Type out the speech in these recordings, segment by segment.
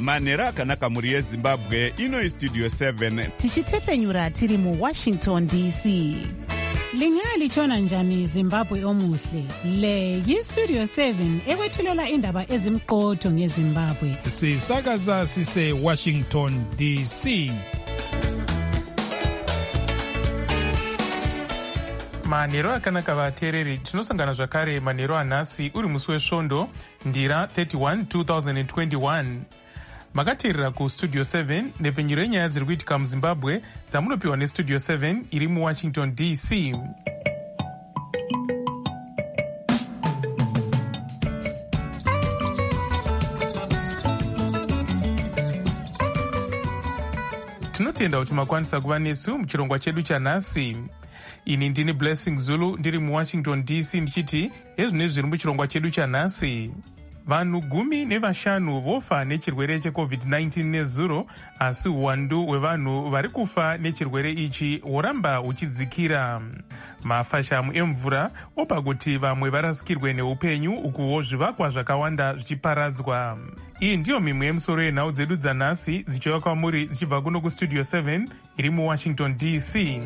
manhero akanaka mhuri yezimbabwe. Ino istudio 7 tichitefenyura tiri muwashington dc. Lingalitshona njani Zimbabwe omuhle? Le yistudio 7 ekwethulela indaba ezimqotho ngeZimbabwe. Sisakaza sise Washington DC. Manhero akanaka vateereri, tinosangana zvakare manhero anhasi uri musi wesvondo ndira 31 2021. Makateerera kustudio 7 nepfenyuro yenyaya dziri kuitika muzimbabwe dzamunopiwa nestudio 7 iri muwashington dc. Tinotenda kuti makwanisa kuva nesu muchirongwa chedu chanhasi. Ini ndini Blessing Zulu ndiri muwashington dc ndichiti ezvinezvi zviri muchirongwa chedu chanhasi. Vanhu 15 vofa nechirwere cheCovid-19 nezuro, asi uwandu hwevanhu vari kufa nechirwere ichi hworamba huchidzikira. Mafashamu emvura opa kuti vamwe varasikirwe neupenyu, ukuwo zvivakwa zvakawanda zvichiparadzwa. Iyi ndiyo mimwe yemusoro yenhau dzedu dzanhasi dzichiuya kwamuri dzichibva kuno kustudio 7 iri muwashington dc.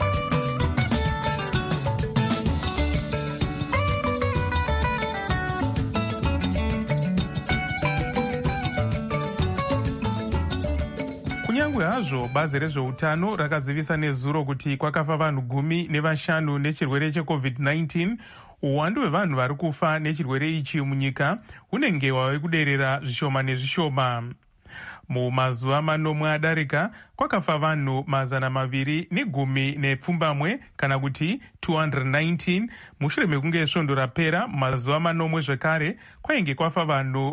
Kunyangwe hazvo bazi rezveutano rakazivisa nezuro kuti kwakafa vanhu 15 nechirwere cheCovid-19, uwandu hwevanhu vari kufa nechirwere ichi munyika hunenge hwave kuderera zvishoma nezvishoma. Mumazuva manomwe adarika kwakafa vanhu 210 kana kuti 219. Mushure mekunge svondo rapera mazuva manomwe zvekare kwainge kwafa vanhu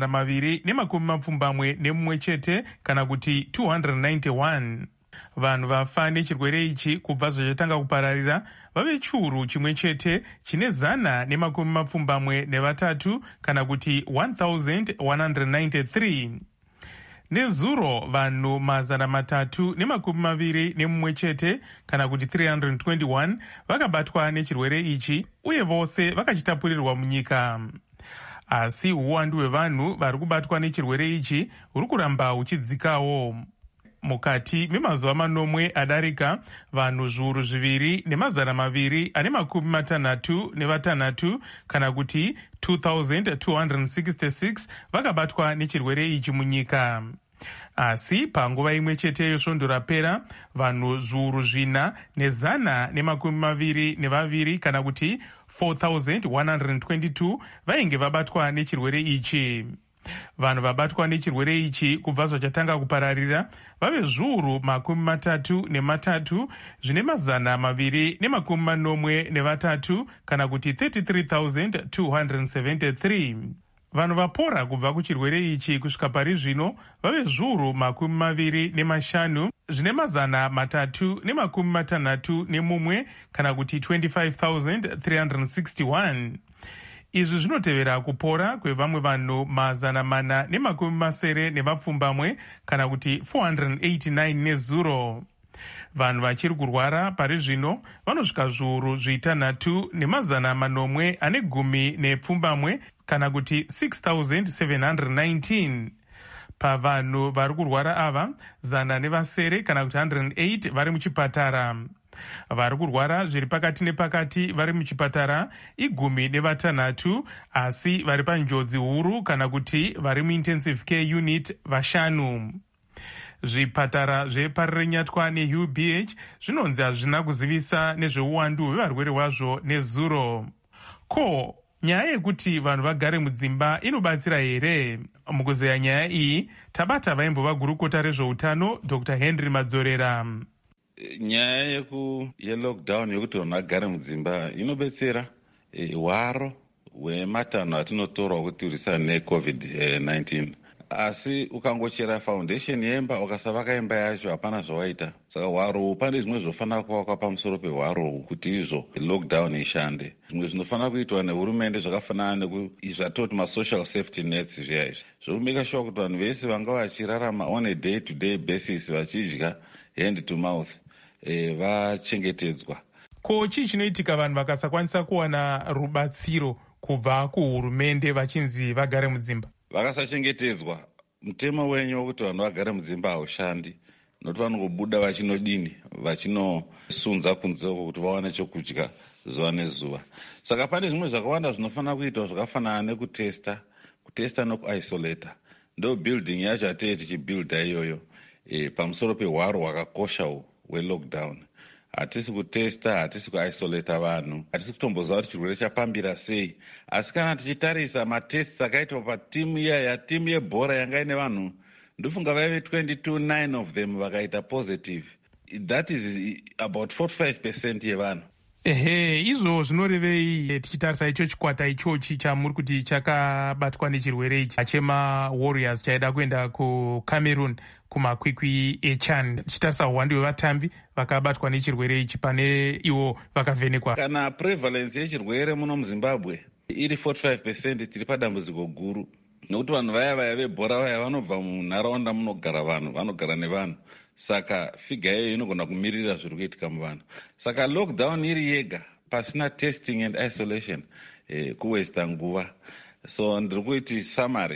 221 chete kana kuti 291. Vanhu vafa nechirwere ichi kubva zvachatanga kupararira vave chiuru chimwe chete chine 123 kana kuti 1193. Nezuro vanhu 321 chete kana kuti 321 vakabatwa nechirwere ichi uye vose vakachitapurirwa munyika. Asi uwandu hwevanhu vari kubatwa nechirwere ichi huri kuramba huchidzikawo. Mukati memazuva manomwe adarika vanhu 2,266 kana kuti 2266 vakabatwa nechirwere ichi munyika. Asi panguva imwe chete yesvondo rapera vanhu 4,122 kana kuti 4122 vainge vabatwa nechirwere ichi. Vanhu vabatwa nechirwere ichi kubva zvachatanga kupararira vave 33 zvine 243 kana kuti 33,273. Vanhu vapora kubva kuchirwere ichi kusvika pari zvino vave 25 zvine 361 kana kuti 25,361. Izvi zvinotevera kupora kwevamwe vanhu 470 kana kuti 489 nezuro. Vanhu vachiri kurwara pari zvino vanosvika 6,810 kana kuti 6,719. Pavanhu vari kurwara ava 100 kana kuti 108 vari muchipatara. Vari kurwara zviri pakati nepakati vari muchipatara 16, asi vari panjodzi huru kana kuti vari muintensive care unit 5. Zvipatara zveparirenyatwa neUBH zvinonzi hazvina kuzivisa nezveuwandu hwevarwere hwazvo nezuro. Ko, nyaya yekuti vanhu vagare mudzimba inobatsira here? Mukuzeya nyaya iyi tabata vaimbova gurukota rezveutano Dr. Henry Madzorera. Nyaya yelockdown yokuti vanhu vagare mudzimba inobetsera hwaro hwematanho atinotorwa kuti tirwisane neCovid-19. Asi ukangochera foundation yemba ukasavaka imba yacho hapana zvawaita. Saka hwaro pane zvimwe zvofanira kuvakwa pamusoro pehwaro kuti izvo lockdown ishande. Zvimwe zvinofanira kuitwa nehurumende zvakafanana nezvatoti masocial safety nets zviya izvi. Zvokumeka sure kuti vanhu vese vanga vachirarama on a day to day basis vachidya hand to mouth vachengetedzwa. Ko chii chinoitika vanhu vakasakwanisa kuwana rubatsiro kubva kuhurumende vachinzi vagare mudzimba? Vakasachengetedzwa mutemo wenyu wokuti vanhu vagare mudzimba haushandi, nokuti vanongobuda vachinodini, vachinosunza kunze uko kuti vawane chokudya zuva nezuva. Saka pane zvimwe zvakawanda zvinofanira kuitwa zvakafanana nekutesta nokuisolata. Ndo building yacho atee tichibuilda iyoyo pamusoro pehwaro hwakakosha hwelockdown. Hatisi kutesta, hatisi kuisolata vanhu, hatisi kutomboziva kuti chirwere chapambira sei. Asi kana tichitarisa matests akaitwa patimu timu yebhora yanga ine vanhu, ndofunga vaive 22, 9 of them vakaita positive. That is about 45% yevanhu. Izvo zvinorevei tichitarisa icho chikwata ichochi chamuri kuti chakabatwa nechirwere ichi chemawarriors chaida kuenda kucameroon kumakwikwi eChan, tichitarisa uwanda hwevatambi vakabatwa nechirwere ichi pane ivo vakavhenekwa? Kana prevalence yechirwere muno muZimbabwe iri 45%, tiri padambudziko guru, nokuti vanhu vaya vebhora vaya vanobva munharaunda munogara vanhu, vanogara nevanhu. Saka figa iyoyo inogona kumirira zviri kuitika muvanhu. Saka lockdown iri yega pasina testing and isolation kuwesta nguva. So ndiri kuiti summary,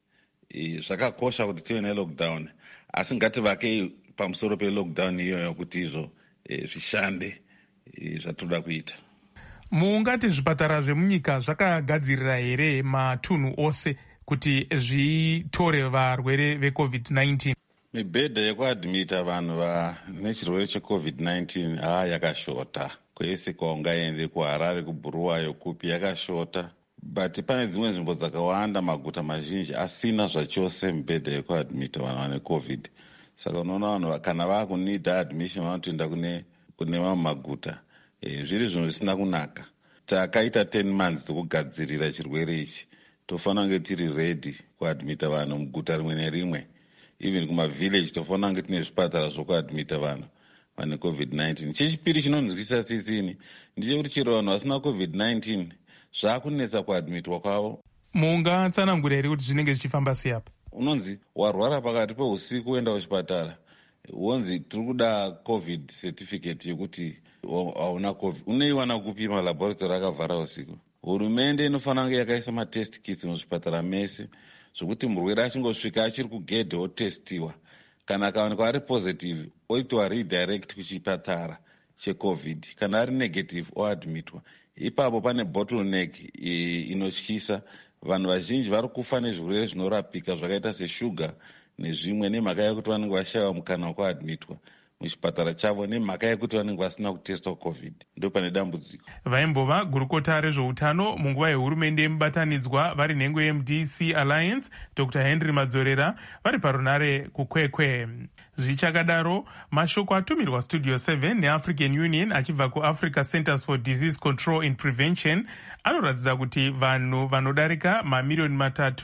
zvakakosha kuti tive nelockdown, asi ngativakei pamusoro pelockdown iyoyo kuti izvo zvishande zvatoda kuita. Mungati zvipatara zvemunyika zvakagadzirira here matunhu ose kuti zvitore varwere veCovid-19? Mibhedha yekuadhimita vanhu nechirwere cheCovid-19 yakashota. Kwese kwaungaende kuHarare, kuBuluwayo, kupi yakashota. But pane dzimwe nzvimbo dzakawanda, maguta mazhinji asina zvachose mibhedha yekuadhimita vanhu vane COVID. Saka unoona vanhu kana vakunida admission vanotoenda kune mamwe maguta. Zviri zvinhu zvisina kunaka. Takaita 10 months dzokugadzirira chirwere ichi. Tofanira kunge tiri ready kuadhimita vanhu muguta rimwe nerimwe. Even kumavillage tofanira kunge tine zvipatara zvokuadhimita vanhu vane COVID-19. Chechipiri chinonzwisa sisini ndechekuti chero vanhu vasina COVID-19 zvaakunetsa kuadhimitwa kwavo. Mungatsanangura here kuti zvinenge zvichifamba sei apa? Unonzi warwara pakati peusiku uenda kuchipatara, wonzi tiri kuda COVID certificate yokuti hauna COVID. Unoiwana kupi? Malaboratory akavhara usiku. Hurumende inofanira kunge yakaisa matest kits muzvipatara mese, zvokuti murwere achingosvika achiri kugedhe otestiwa. Kana akawanikwa ari positive, oitwa redirect kuchipatara cheCovid. Kana ari negative, oadmitwa. Ipapo pane bottleneck inotyisa. Vanhu vazhinji vari kufa nezvirwere zvinorapika zvakaita seshuga nezvimwe, nemhaka yekuti vanenge vashayiwa mukana wekuadmitwa muchipatara chavo, nemhaka yekuti vanenge vasina kutestwa COVID. Ndo pane dambudziko. Vaimbova gurukota rezveutano munguva yehurumende yemubatanidzwa vari nhengo yeMDC Alliance, Dr. Henry Madzorera, vari parunare kukwekwe. Zvichakadaro, mashoko atumirwa Studio 7 neAfrican Union achibva kuAfrica Centers for Disease Control and Prevention anoratidza kuti vanhu vanodarika mamiliyoni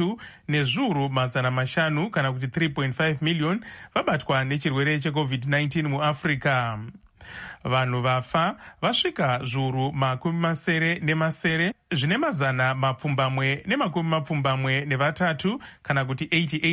3,500,000 kana kuti 3.5 million vabatwa nechirwere cheCovid-19 muAfrica. Vanhu vafa vasvika zviuru 70 zvine 123 kana kuti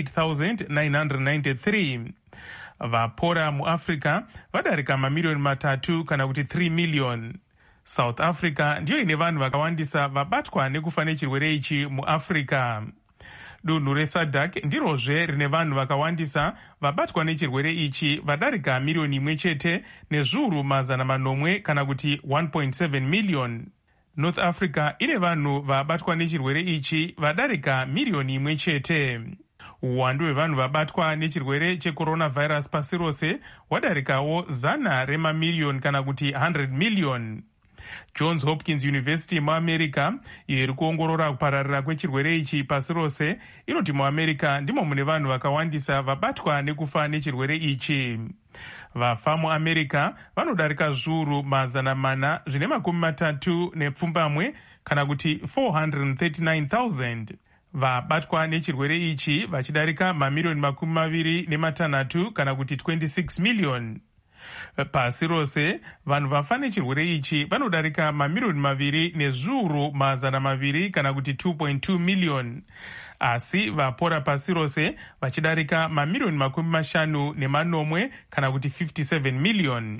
88,993. Vapora muAfrica vadarika mamiliyoni 3 kana kuti 3 million. South Africa ndiyo ine vanhu vakawandisa vabatwa nekufa nechirwere ichi muAfrica. Dunhu reSADC ndirozve rine vanhu vakawandisa vabatwa nechirwere ichi vadarika miliyoni 1 chete nezviuru 500 kana kuti 1.7 million. North Africa ine vanhu vabatwa nechirwere ichi vadarika miliyoni 1 chete. Uwandu hwevanhu vabatwa nechirwere checoronavirus pasi rose hwadarikawo 100 mamiliyoni kana kuti 100 million. Johns Hopkins University muAmerica iri kuongorora kupararira kwechirwere ichi pasi rose inoti muAmerica ndimo mune vanhu vakawandisa vabatwa nekufa nechirwere ichi. Vafa muAmerica vanodarika zviuru 437 kana kuti 439,000. Vabatwa nechirwere ichi vachidarika mamiliyoni 26 kana kuti 26 million. Pasi rose vanhu vafa nechirwere ichi vanodarika mamiliyoni 2 nezviuru 200 kana kuti 2.2 million. Asi vapora pasi rose vachidarika mamiliyoni 50 kana kuti 57 million.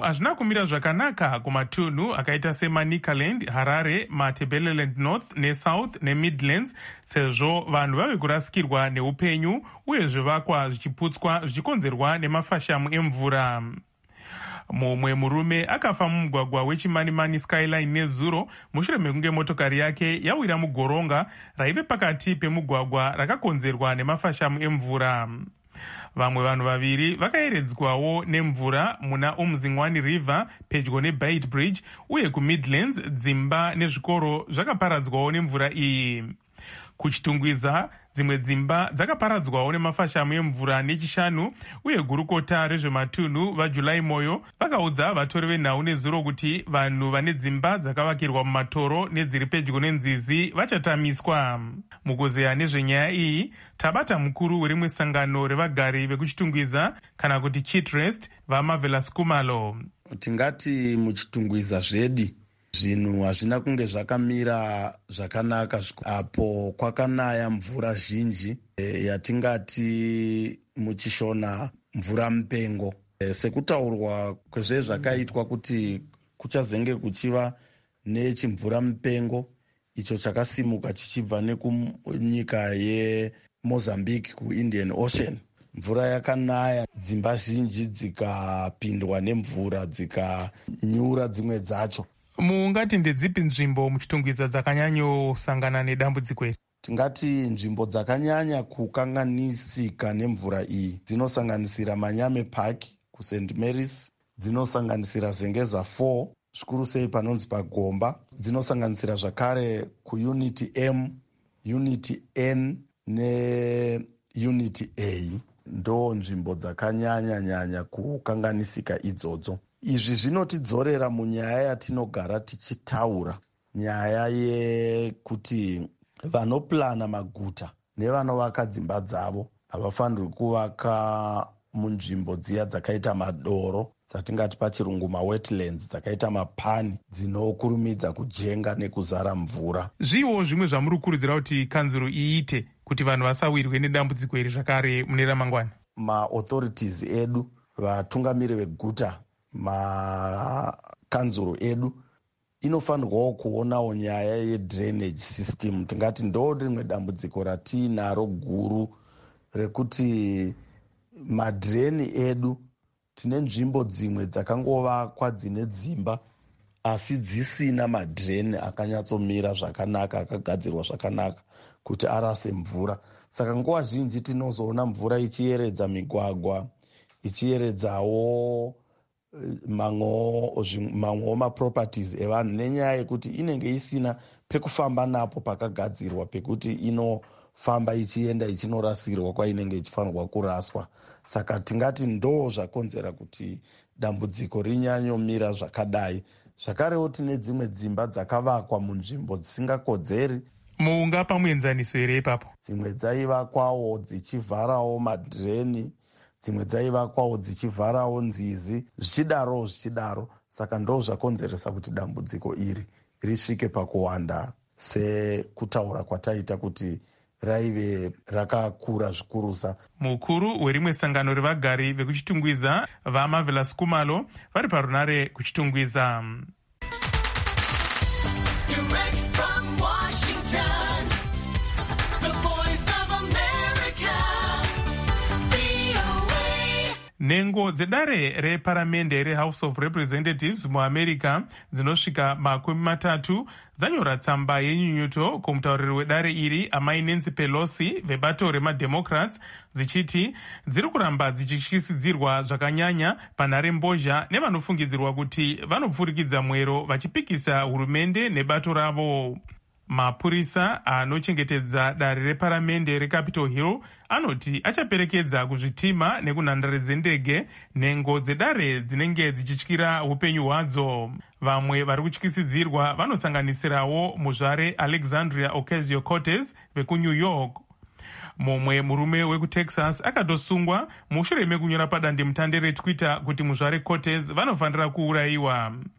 hazvina kumira zvakanaka kumatunhu akaita semanicaland, Harare, Matabeleland North neSouth neMidlands, sezvo vanhu vave kurasikirwa neupenyu uye zvivakwa zvichiputswa zvichikonzerwa nemafashamu emvura. Mumwe murume akafa mumugwagwa weChimanimani Skyline nezuro mushure mekunge motokari yake yawira mugoronga raive pakati pemugwagwa rakakonzerwa nemafashamu emvura. Vamwe vanhu vaviri vakayeredzwawo nemvura muna Umzingwani River pedyo neBait Bridge, uye kuMidlands dzimba nezvikoro zvakaparadzwawo nemvura iyi. Kuchitungwiza dzimwe dzimba dzakaparadzwawo nemafashamu emvura nechishanu, uye gurukota rezvematunhu vaJulai Moyo vakaudza vatori venhau nezuro kuti vanhu vane dzimba dzakavakirwa mumatoro nedziri pedyo nenzizi vachatamiswa. Mukuzeya nezvenyaya iyi tabata mukuru werimwe sangano revagari vekuchitungwiza kana kuti Chitrest, vaMarvelous Kumalo. Tingati muchitungwiza zvedi zvinhu hazvina kunge zvakamira zvakanaka apo kwakanaya mvura zhinji yatingati muchishona mvura mupengo. Sekutaurwa kwezvezvakaitwa kuti kuchazenge kuchiva nechimvura mupengo icho chakasimuka chichibva nekunyika yeMozambique kuIndian Ocean. Mvura yakanaya, dzimba zhinji dzikapindwa nemvura dzikanyura dzimwe dzacho. Mungati ndedzipi nzvimbo muchitungwiza dzakanyanyosangana nedambudziko iri? Tingati nzvimbo dzakanyanya kukanganisika nemvura iyi dzinosanganisira Manyame Park kuSt Mary's, dzinosanganisira Zengeza 4 zvikuru sei panonzi paGomba, dzinosanganisira zvakare kuUnity M, Unity N neUnity A. Ndo nzvimbo dzakanyanya kukanganisika idzodzo. Izvi zvinotidzorera munyaya yatinogara tichitaura, nyaya yekuti vanoplana maguta nevanovaka dzimba dzavo havafanirwi kuvaka munzvimbo dziya dzakaita madoro, dzatingati pachirungu mawetlands, dzakaita mapani dzinokurumidza kujenga nekuzara mvura. Zviwo zvimwe zvamuri kukurudzira kuti kanzuro iite kuti vanhu vasawirwe nedambudziko iri zvakare mune ramangwana? Maauthorities edu, vatungamiri veguta, makanzuro edu inofanirwawo kuonawo nyaya yedrainage system. Tingati ndo rimwe dambudziko ratinaro guru rekuti madreni edu, tine nzvimbo dzimwe dzakangovakwa dzine dzimba asi dzisina madreni akanyatsomira zvakanaka, akagadzirwa zvakanaka kuti arase mvura. Saka nguva zhinji tinozoona mvura ichiyeredza migwagwa, ichiyeredzawo mamwewo maproperties evanhu, nenyaya yekuti inenge isina pekufamba napo pakagadzirwa pekuti inofamba ichienda ichinorasirwa kwainenge ichifanirwa kuraswa. Saka tingati ndo zvakonzera kuti dambudziko rinyanyomira zvakadai. Zvakarewo tine dzimwe dzimba dzakavakwa munzvimbo dzisingakodzeri. Mungapa muenzaniso here ipapo? Dzimwe dzaivakwawo dzichivharawo madreni, dzimwe dzaivakwawo dzichivharawo nzizi, zvichidaro. Saka ndo zvakonzeresa kuti dambudziko iri risvike pakuwanda sekutaura kwataita kuti raive rakakura zvikurusa. Mukuru werimwe sangano revagari vekuchitungwiza vaMarvelous Kumalo vari parunare kuchitungwiza. Nhengo dzedare reparamende reHouse of Representatives muAmerica dzinosvika 30 dzanyora tsamba yenyunyuto kumutauriri wedare iri amai Nancy Pelosi vebato remademocrats dzichiti dziri kuramba dzichityisidzirwa zvakanyanya panhare mbozha nevanofungidzirwa kuti vanopfurikidza mwero vachipikisa hurumende nebato ravo. Mapurisa anochengetedza dare reparamende reCapitol Hill anoti achaperekedza kuzvitima nekunhandare dzendege nhengo dzedare dzinenge dzichityira upenyu hwadzo. Vamwe vari kutyisidzirwa vanosanganisirawo muzvare Alexandria Ocasio-Cortez vekuNew York. Mumwe murume wekuTexas akatosungwa mushure mekunyora padandemutande reTwitter kuti muzvare Cortez vanofanira kuurayiwa.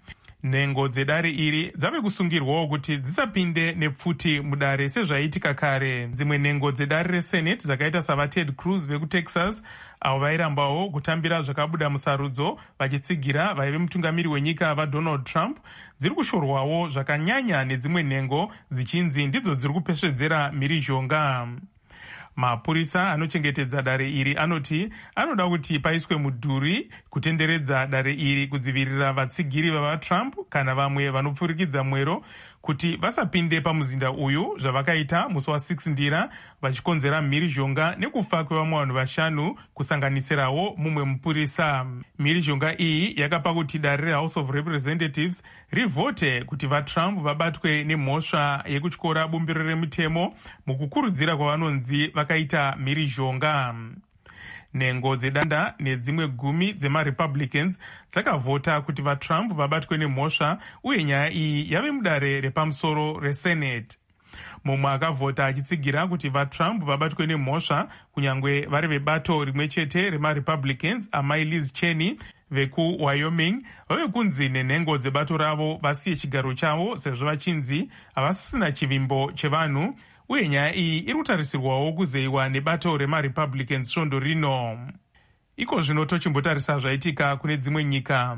Nhengo dzedare iri dzave kusungirwawo kuti dzisapinde nepfuti mudare sezvaiitika kare. Dzimwe nhengo dzedare resenate dzakaita savaTed Cruz vekutexas avo vairambawo kutambira zvakabuda musarudzo vachitsigira vaive mutungamiri wenyika vaDonald Trump dziri kushorwawo zvakanyanya nedzimwe nhengo dzichinzi ndidzo dziri kupesvedzera mhirizhonga. Mapurisa anochengetedza dare iri anoti anoda kuti paiswe mudhuri kutenderedza dare iri kudzivirira vatsigiri vavaTrump kana vamwe vanopfurikidza mwero kuti vasapinde pamuzinda uyu zvavakaita musi wa6 ndira vachikonzera mhirizhonga nekufa kwevamwe vanhu 5 kusanganisirawo mumwe mupurisa. Mhirizhonga iyi yakapa kuti dare reHouse of Representatives rivhote kuti vaTrump vabatwe nemhosva yekutyora bumbiro remutemo mukukurudzira kwavanonzi vakaita mhirizhonga. Nhengo dzedanda nedzimwe 10 dzemaRepublicans dzakavhota kuti vaTrump vabatwe nemhosva uye nyaya iyi yave mudare repamusoro reSenate. Mumwe akavhota achitsigira kuti vaTrump vabatwe nemhosva kunyange vari vebato rimwe chete remaRepublicans amai Liz Cheney vekuWyoming vave kunzi nenhengo dzebato ravo vasiye chigaro chavo sezvo vachinzi havasisina chivimbo chevanhu uye nyaya iyi iri kutarisirwawo kuzeyiwa nebato remaRepublicans svondo rino. Iko zvino tochimbotarisa zvaitika kune dzimwe nyika.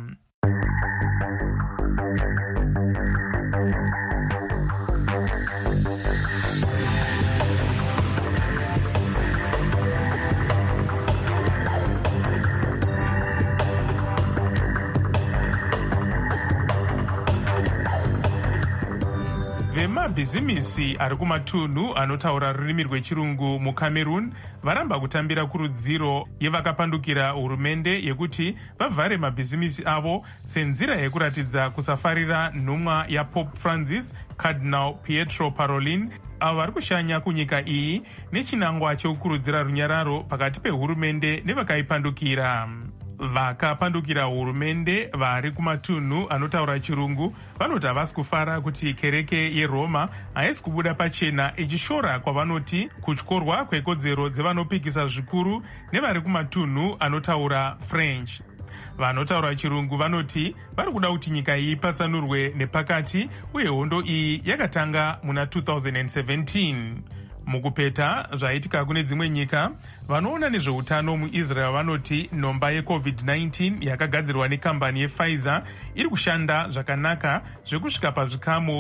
Vemabhizimisi ari kumatunhu anotaura rurimi rwechirungu muCameroon varamba kutambira kurudziro yevakapandukira hurumende yekuti vavhare mabhizimisi avo senzira yekuratidza kusafarira nhumwa yaPope Francis, Cardinal Pietro Parolin, avo vari kushanya kunyika iyi nechinangwa chekukurudzira runyararo pakati pehurumende nevakaipandukira. Vakapandukira hurumende vari kumatunhu anotaura chirungu vanoti havasi kufara kuti kereke yeRoma haisi kubuda pachena ichishora kwavanoti kutyorwa kwekodzero dzevanopikisa zvikuru nevari kumatunhu anotaura French. Vanotaura chirungu vanoti vari kuda kuti nyika iyi ipatsanurwe nepakati uye hondo iyi yakatanga muna 2017. Mukupeta zvaitika kune dzimwe nyika, vanoona nezveutano muIsrael vanoti nhomba yeCovid-19 yakagadzirwa nekambani yePfizer iri kushanda zvakanaka zvekusvika pazvikamu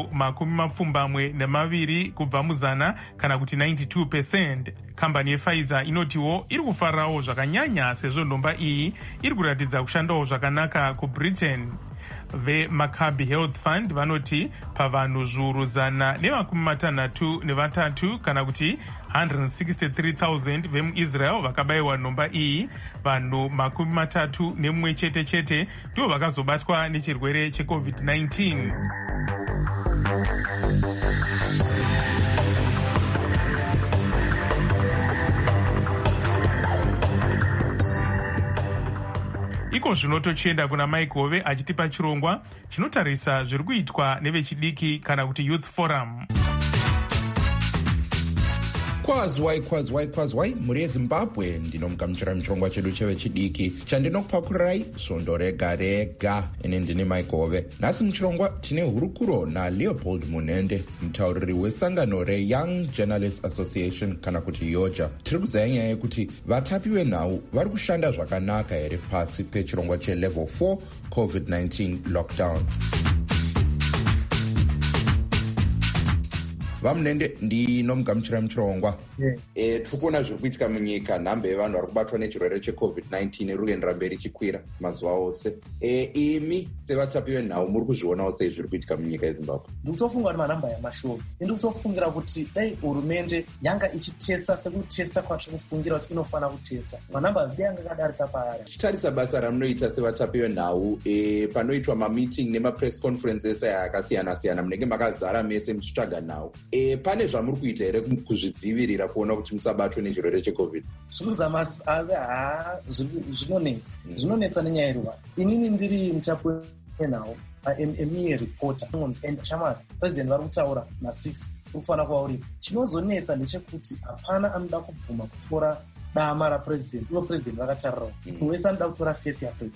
22 kubva muzana kana kuti 92%. Kambani yePfizer inotiwo iri kufarirawo zvakanyanya sezvo nhomba iyi iri kuratidza kushandawo zvakanaka kuBritain. VeMaccabi Health Fund vanoti pavanhu zviuru 163 kana kuti 163,000 vemuIsrael vakabayiwa nhomba iyi, vanhu 31 chete ndivo vakazobatwa nechirwere cheCovid-19. Iko zvino tochienda kuna Mike Hove achitipa chirongwa chinotarisa zviri kuitwa nevechidiki kana kuti Youth Forum. Kwazwai muri yeZimbabwe ndinomugamuchira muchirongwa chedu chevechidiki chandinokupakurirai svondo rega rega. Ine ndini Mike Hove. Nhasi muchirongwa tine hurukuro naLeopold Munende, mutauriri wesangano reYoung Journalists Association kana kuti yoja. Tiri kuzaya nyaya yekuti vatapi venhau vari kushanda zvakanaka here pasi pechirongwa chelevel 4 COVID-19 lockdown. Vamunende ndinomugamuchira muchirongwa. Tikuona zviri kuitika munyika, nhambe yevanhu vari kubatwa nechirwere cheCovid-19 iri kuendera mberi ichikwira mazuva ose. Imi sevatapi venhau muri kuzvionawo sei zviri kuitika munyika yeZimbabwe? Ndikutofunga kuti manhamba yamashoma. Ndikutofungira kuti dai hurumende yanga ichitesta sekutesta kwatiri kufungira kuti inofana kutesta, manhamba dai yanga akadarika paari. Chitarisa basa ramunoita sevatapi venhau panoitwa mameeting nemapress conferences akasiyana-siyana, munenge makazara mese muchitsvaga nhau. Pane zvamuri kuita here kuzvidzivirira kuona kuti musabatwe nechirwere cheCovid? Zvinozama asi zvinonetsa nenyaya yeruwa. Inini ndiri mutapi wenhau ME reporter shamari president vari kutaura na6 urikufana kuva uripo. Chinozonetsa ndechekuti hapana anoda kubvuma kutora dama rapresident. Ivo president vakatarirawo munhu wese anoda kutora face yapresident.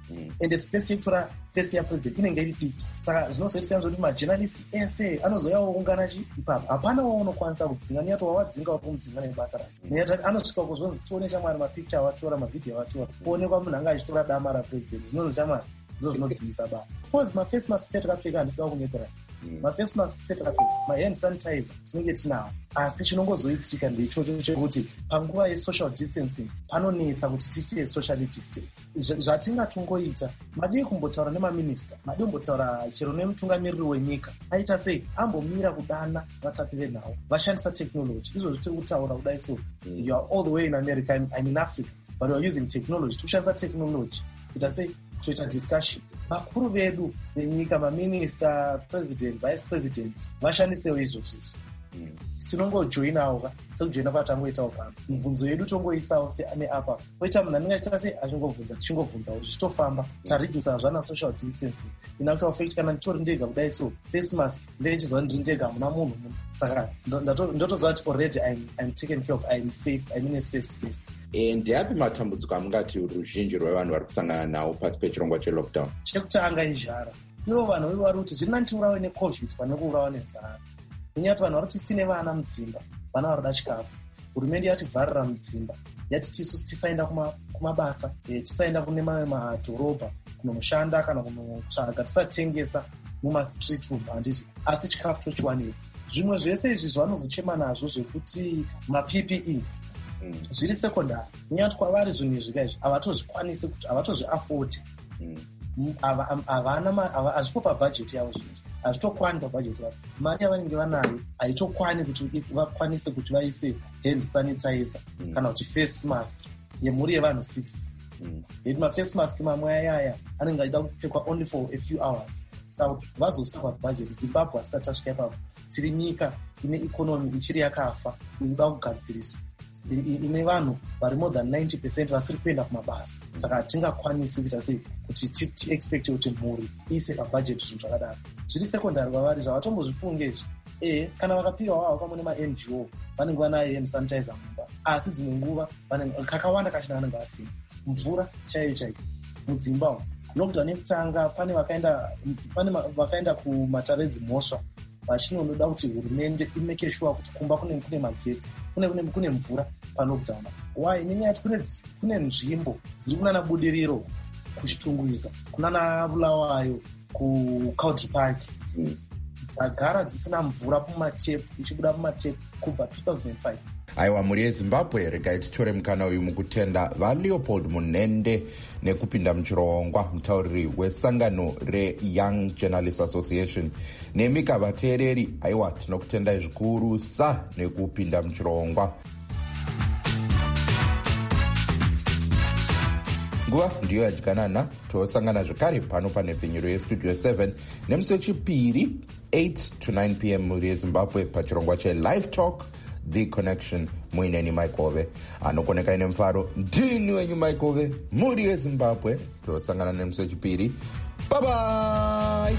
ende space yekutora face yapresident inenge iri diki. Saka zvinozoitika kuti majournalist ese anozoyawo ungana ipapo. Hapana waunokwanisa kudzinga, nyato wawadzinga uri kumudzinga nebasa rake. Nyato anosvika kuzonzi tione chamwari mapicture avatora, mavidhio avatora, kuonekwa munhu anga achitora dama rapresident. Zvinonzi chamwari ndizvo zvinodzivisa basa. Of course maface mask takapfeka handisida kunyepera. Maface mask takapfeka, mahand sanitizer tinenge tinawo. Asi chinongozoitika ndeichocho chekuti panguva yesocial distancing panonetsa kuti tiite socially distance. Zvatingatongoita, madii kumbotaura nemaminista, madii kumbotaura chero nemutungamiriri wenyika, aita sei ambomira kudana vatapire nawo vashandisa technology. Izvo zvitiri kutaura kudai so you are all the way in America, I'm in Africa, but you are using technology. Kushandisa technology ita sei kuita discussion. Vakuru vedu venyika, maminista, president, vice president vashandisewo izvozvo. Tinongojoinawo ka sekujoina kwatangoitawo pano. Mibvunzo yedu tongoisawo seane apa. Poita munhu anenge achita sei achingovhunza, tichingovhunzawo zvichitofamba. Taredusa zvana social distancing. Inakuita effect kana nditori ndega kudai so face mask ndechizwa ndiri ndega hamuna munhu. Saka ndotoziva kuti already I'm taken care of, I'm safe, I'm in a safe space. Ndeapi matambudziko amungati ruzhinji rwevanhu vari kusangana nawo pasi pechirongwa chelockdown? Chekutanga izvara. Ivo vanhu vedu vari kuti zviri nani tiurawe necovid pane kuurawa nenzara. Inyati vanhu vari kuti tine vana mudzimba, vana vari kuda chikafu. Hurumende yativharira mudzimba, yati tisu tisaenda kumabasa, tisaenda kune mamwe madhorobha kunomushanda kana kunotsvaga, tisatengesa mumastreet room handiti, asi chikafu tochiwanira. Zvimwe zvese izvi zvavanozochema nazvo zvekuti maPPE zviri sekondari. Inyati kwavari zvinhu izvi kaizvi havatozvikwanisi kuti havatozviafodi. Hazvipo pabhajeti yavo zvinhu. Hazvitokwani pabhajeti yavo. Mari yavanenge vanayo haitokwani kuti vakwanise kuti vaise hand sanitizer kana kuti face mask yemhuri yevanhu 6. Yeti maface mask mamwe ayaya anenge achida kupfekwa only for a few hours. Saka kuti vazosakwa pabhajeti. Zimbabwe hatisati tasvika ipapo. Tiri nyika ine ikonomi ichiri yakafa, inoda kugadziriswa, ine vanhu vari more than 90% vasiri kuenda kumabasa. Saka hatingakwanisi kuita sei kuti ti-expecte kuti mhuri ise pabhajeti zvinhu zvakadaro. Zviri sekondari kwavari zvavatombozvifunge izvi. Kana vakapiwa wavo pamwe nema-NGO vanenge vanayo hand sanitizer mumba, asi dzimwe nguva kakawanda kachina vanenge vasina. Mvura chaiyo chaiyo mudzimba umo. Lockdown yekutanga pane vakaenda kumataredzi mhosva vachinoda kuti hurumende imeke sure kuti kumba kune magetsi, kune mvura palockdown. Why? Nenyaya yekuti kune nzvimbo dziri kunana budiriro kuchitungwiza, kunana Bulawayo, kuCountry Park, dzagara dzisina mvura mumatepu, ichibuda mumatepu kubva 2005. Aiwa, mhuri yeZimbabwe, regai titore mukana uyu mukutenda vaLeopold Munende nekupinda muchirongwa, mutauriri wesangano reYoung Journalists Association. Nemika vateereri, aiwa, tinokutendai zvikuru sa nekupinda muchirongwa. Nguva ndiyo yadyanana, tosangana zvakare pano panepfinyuro yestudio 7 nemusi wechipiri 8 to 9 p.m. mhuri yeZimbabwe pachirongwa cheLive Talk The Connection. Muineni Maikove anokoneka ine mfaro, ndini wenyu Maikove, mhuri yeZimbabwe. Tosangana nemusi wechipiri. Bye bye.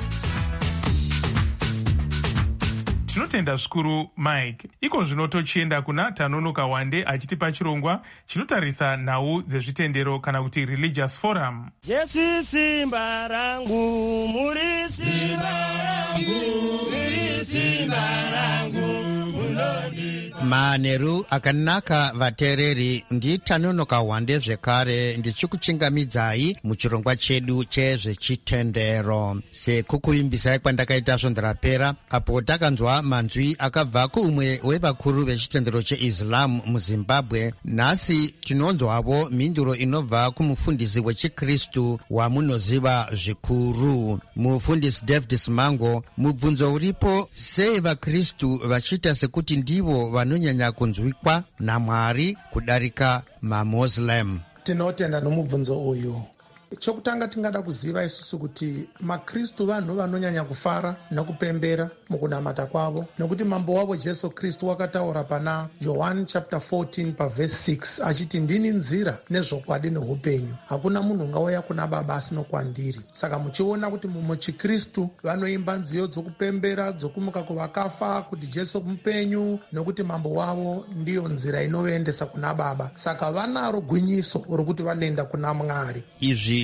Tinotenda zvikuru Mike. Iko zvino tochienda kuna Tanonoka Wande achitipa chirongwa chinotarisa nhau dzezvitendero kana kuti religious forum. Jesu simba rangu, muri simba rangu, muri simba rangu. Manheru akanaka vateereri, nditanonoka Wande zvekare ndichikuchingamidzai muchirongwa chedu chezvechitendero. Sekukuimbisai kwandakaita zvondarapera apo takanzwa manzwi akabva kuumwe wevakuru vechitendero cheIslam muZimbabwe. Nhasi tinonzwavo mhinduro inobva kumufundisi wechikristu wamunoziva zvikuru, mufundisi David Simango. Mubvunzo uripo, sei vakristu vachiita sekuti ndivo vanonyanya kunzwikwa naMwari kudarika maMuslim? Tinotenda nomubvunzo uyu. Chokutanga tingada kuziva isusu kuti makristu vanhu vanonyanya kufara nekupembera mukunamata kwavo, nekuti mambo wavo Jesu Kristu wakataura pana John chapter 14 paverse 6 achiti, ndini nzira nezvokwadi neupenyu, hakuna munhu ungauya kuna Baba asino kwandiri. Saka muchiona kuti muchikristu vanoimba nziyo dzokupembera, dzokumuka kuvakafa, kuti Jesu mupenyu, nekuti mambo wavo ndiyo nzira inovaendesa kuna Baba. Saka vanaro gwinyiso rokuti vanoenda kuna Mwari. Izvi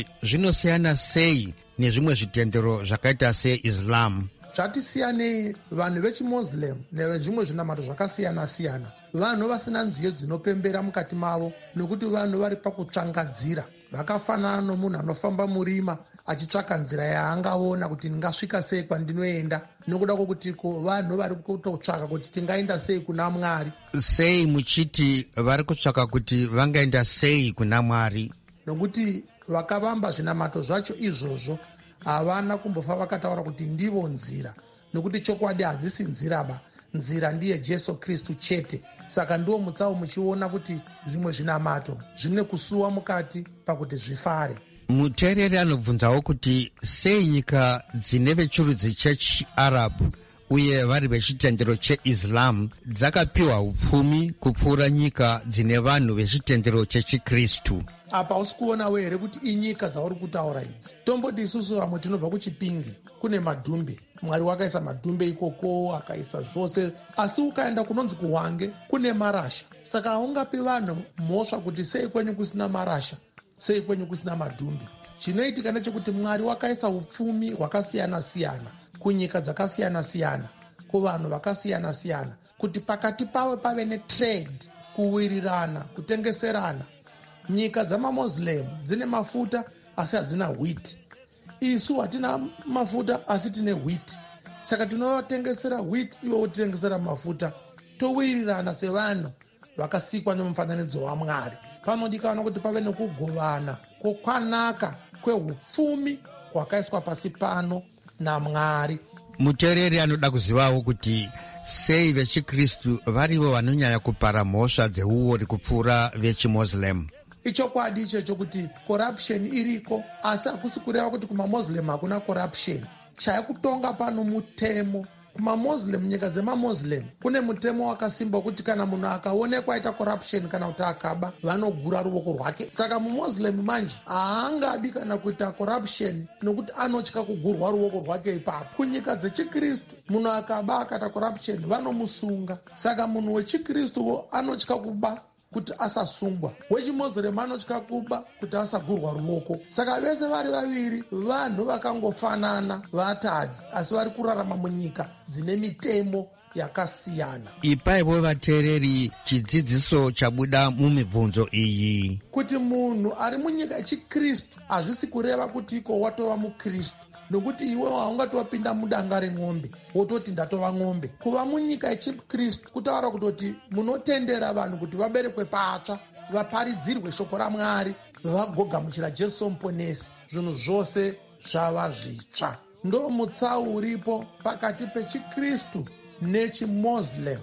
kuti zvinosiyana sei nezvimwe zvitendero zvakaita seislam? Zvatisiyanei vanhu vechimuslim nevezvimwe zvinamato zvakasiyana-siyana. Vanhu vasina nziyo dzinopembera mukati mavo, nekuti vanhu vari pakutsvangadzira. Vakafanana nomunhu anofamba murima achitsvaka nzira yaangaona kuti ndingasvika sei kwandinoenda, nokuda kwokuti vanhu vari kutotsvaka kuti tingaenda sei kuna Mwari. Sei muchiti vari kutsvaka kuti vangaenda sei kuna Mwari? Nokuti vakavamba zvinamato zvacho izvozvo havana kumbofa vakataura kuti ndivo nzira, nokuti chokwadi hadzisi nzira nzira ndiye Jesu Kristu chete. Saka ndiwo mutsavo muchiona kuti zvimwe zvinamato zvine kusuwa mukati pakuti zvifare. Muteereri anobvunzawo kuti sei nyika dzine vechirudzi chechiarab uye vari vechitendero cheislam dzakapiwa upfumi kupfuura nyika dzine vanhu vechitendero chechikristu. Apa usi kuonawo here kuti inyika dzauri kutaura idzi? Tomboti isusu vamwe tinobva kuChipinge, kune madhumbe. Mwari wakaisa madhumbe ikoko, akaisa zvose, asi ukaenda kunonzi kuHwange kune marasha. Saka haungapi vanhu mhosva kuti sei kwenyu kusina marasha, sei kwenyu kusina madhumbe. Chinoitika ndechekuti Mwari wakaisa upfumi hwakasiyana-siyana kunyika dzakasiyana-siyana, kuvanhu vakasiyana-siyana, kuti pakati pavo pave netrade, kuwirirana, kutengeserana. Nyika dzamamuslim dzine mafuta asi hadzina wheat. Isu hatina mafuta asi tine wheat. Saka tinovatengesera wheat, iwo titengesera mafuta. Towirirana sevanhu vakasikwa nemufananidzo waMwari. Panodikanwa kuti pave nekugovana kwokwanaka kwehupfumi hwakaiswa pasi pano naMwari. Muteereri anoda kuzivawo kuti sei vechikristu varivo vanonyanya kupara mhosva dzeuori kupfuura vechimuslim. Ichokwadi ichocho kuti corruption iriko, asi hakusi kureva kuti kumamuslim hakuna corruption. Chaikutonga pano mutemo. Kumamuslim, nyika dzemamuslim, kune mutemo wakasimba kuti kana munhu akaonekwa aita corruption kana kuti akaba, vanogura ruoko rwake. Saka mumuslim manje haangadi kana kuita corruption nokuti anotya kugurwa ruoko rwake ipapo. Kunyika dzechikristu, munhu akaba akaita corruption vanomusunga. Saka munhu wechikristu anotya kuba kuti asasungwa. Wechimuslim anotya kuba kuti asagurwa ruoko. Saka vese vari vaviri vanhu vakangofanana, vatadzi, asi vari kurarama munyika dzine mitemo yakasiyana. Ipaivo vateereri chidzidziso chabuda mumibvunzo iyi. Kuti munhu ari munyika yechikristu hazvisi kureva kuti iko watova mukristu, nokuti iwe haungatowapinda mudanga remwombe wototi ndatova mwombe. Kuva munyika yechikristu kutaura kutoti munotendera vanhu kuti vaberekwe patsva, vaparidzirwe shoko raMwari, vagogamuchira Jesu muponesi. Zvinhu zvose zvava zvitsva. Ndo mutsau uripo pakati pechikristu nechimuslim.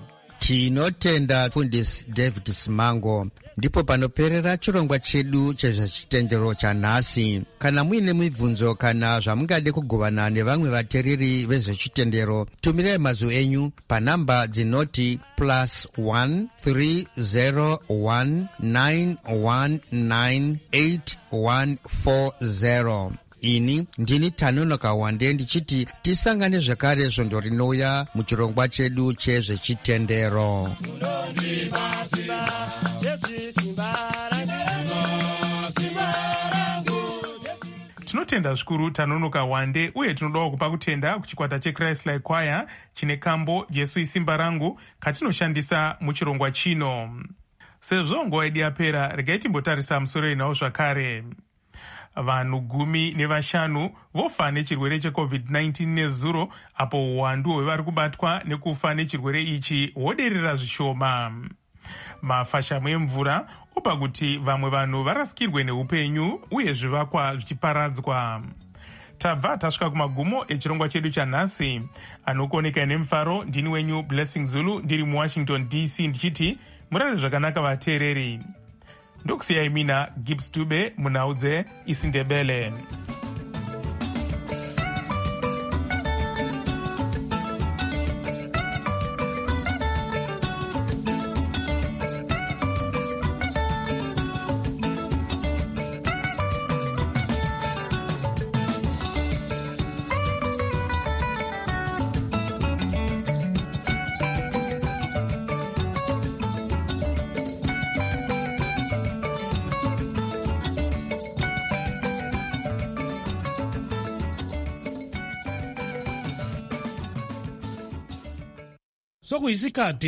Tinotenda Fundisi David Simango. Ndipo panoperera chirongwa chedu chezvechitendero chanhasi. Kana muine mibvunzo kana zvamungade kugovana nevamwe vateereri vezvechitendero, tumirai mazwi enyu panhamba dzinoti +1 301 919 8140. Ini ndini Tanonoka Wande ndichiti tisangane zvakare svondo rinouya muchirongwa chedu chezvechitendero. Tinotenda zvikuru Tanonoka Wande, uye tinodawo kupa kutenda kuchikwata cheChrist Like Choir chine kambo Jesu isimba rangu katinoshandisa muchirongwa chino. Sezvo nguva yedu yapera, regai timbotarisa musoro inawo zvakare. Vanhu 15 vofa nechirwere cheCovid-19 nezuro, apo uwandu hwevari kubatwa nekufa nechirwere ichi hwoderera zvishoma. Mafashamu emvura opa kuti vamwe vanhu varasikirwe neupenyu uye zvivakwa zvichiparadzwa. Tabva tasvika kumagumo echirongwa chedu chanhasi. Anokuoneka nemufaro ndini wenyu Blessing Zulu, ndiri muWashington DC, ndichiti murare zvakanaka vateereri. Ndokusiyai mina Gibbs Dube munhau dzeIsindebele. sokuyisikhathi